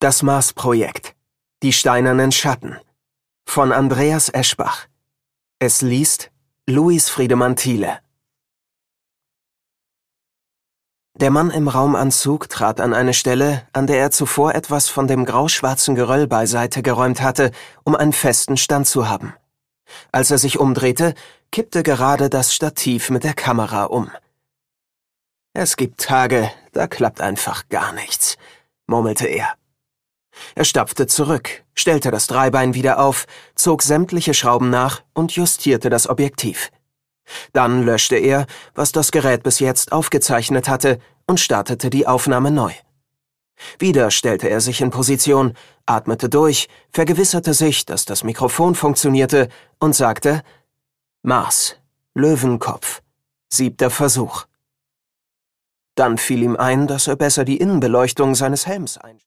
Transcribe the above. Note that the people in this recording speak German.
Das Mars-Projekt. Die steinernen Schatten. Von Andreas Eschbach. Es liest Luis Friedemann Thiele. Der Mann im Raumanzug trat an eine Stelle, an der er zuvor etwas von dem grauschwarzen Geröll beiseite geräumt hatte, um einen festen Stand zu haben. Als er sich umdrehte, kippte gerade das Stativ mit der Kamera um. »Es gibt Tage, da klappt einfach gar nichts«, murmelte er. Er stapfte zurück, stellte das Dreibein wieder auf, zog sämtliche Schrauben nach und justierte das Objektiv. Dann löschte er, was das Gerät bis jetzt aufgezeichnet hatte, und startete die Aufnahme neu. Wieder stellte er sich in Position, atmete durch, vergewisserte sich, dass das Mikrofon funktionierte und sagte: »Mars, Löwenkopf, 7. Versuch.« Dann fiel ihm ein, dass er besser die Innenbeleuchtung seines Helms einstellte.